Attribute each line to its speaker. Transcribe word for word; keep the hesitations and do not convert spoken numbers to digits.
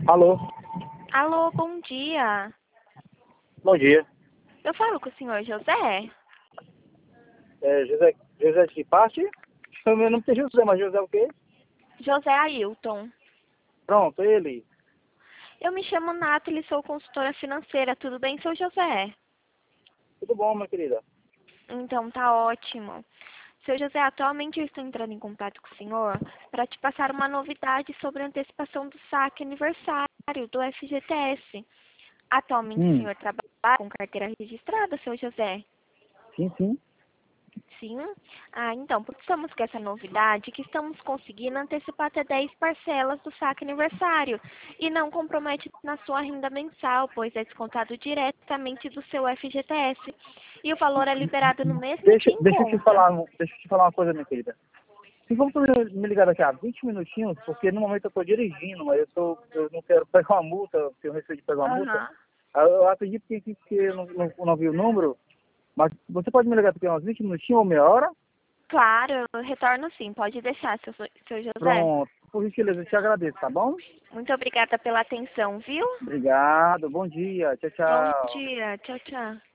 Speaker 1: Alô,
Speaker 2: Alô, bom dia.
Speaker 1: bom dia.
Speaker 2: Eu falo com o senhor José?
Speaker 1: É, José, José de que parte? O meu nome é José, mas José o quê?
Speaker 2: José Ailton.
Speaker 1: Pronto, ele.
Speaker 2: Eu me chamo Nathalie, sou consultora financeira. Tudo bem, seu José?
Speaker 1: Tudo bom, minha querida?
Speaker 2: Então, tá ótimo. Seu José, atualmente eu estou entrando em contato com o senhor para te passar uma novidade sobre a antecipação do saque aniversário do F G T S. Atualmente o
Speaker 1: Hum,
Speaker 2: senhor trabalha com carteira registrada, seu José?
Speaker 1: sim, sim.
Speaker 2: Sim. Ah, então, porque estamos com essa novidade que estamos conseguindo antecipar até dez parcelas do saque aniversário e não compromete na sua renda mensal, pois é descontado diretamente do seu F G T S. E o valor é liberado no mesmo
Speaker 1: Deixa,
Speaker 2: dia em
Speaker 1: deixa eu te
Speaker 2: conta.
Speaker 1: falar, um- deixa eu te falar uma coisa, minha querida. Se vamos me ligar daqui a vinte minutinhos, porque no momento eu estou dirigindo, mas eu, tô, eu não quero pegar uma multa, tenho receio de pegar uma multa.
Speaker 2: Aham.
Speaker 1: Aí eu acredito que, que, que eu não, não, não vi o número, mas você pode me ligar daqui a uns vinte minutinhos ou meia hora?
Speaker 2: Claro, eu retorno sim, pode deixar, seu, seu José.
Speaker 1: Pronto, por gentileza, eu te agradeço, tá bom?
Speaker 2: Muito obrigada pela atenção, viu?
Speaker 1: Obrigado, bom dia, tchau,
Speaker 2: Bom
Speaker 1: tchau.
Speaker 2: dia, tchau, tchau.